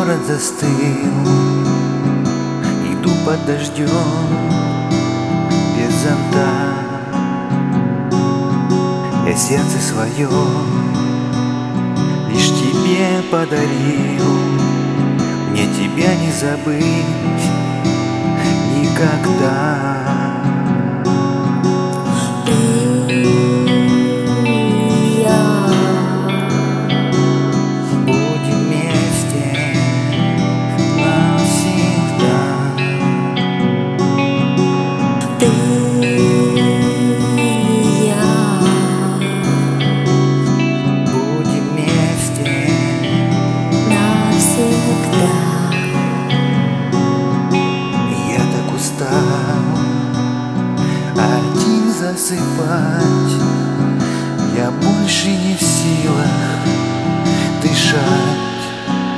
город застыл, иду под дождем без зонта. Я сердце свое лишь тебе подарил, мне тебя не забыть никогда. Один засыпать, я больше не в силах дышать.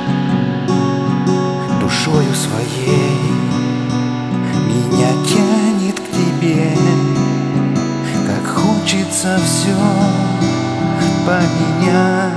Душою своей меня тянет к тебе, как хочется все поменять.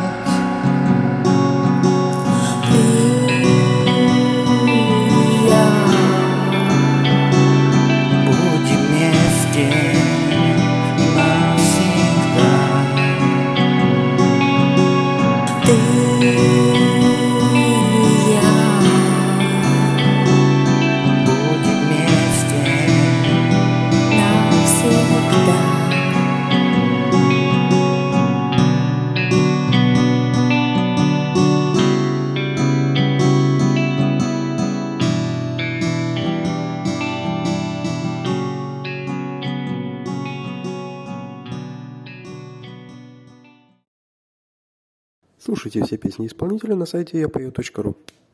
Слушайте все песни исполнителя на сайте yapою.ru.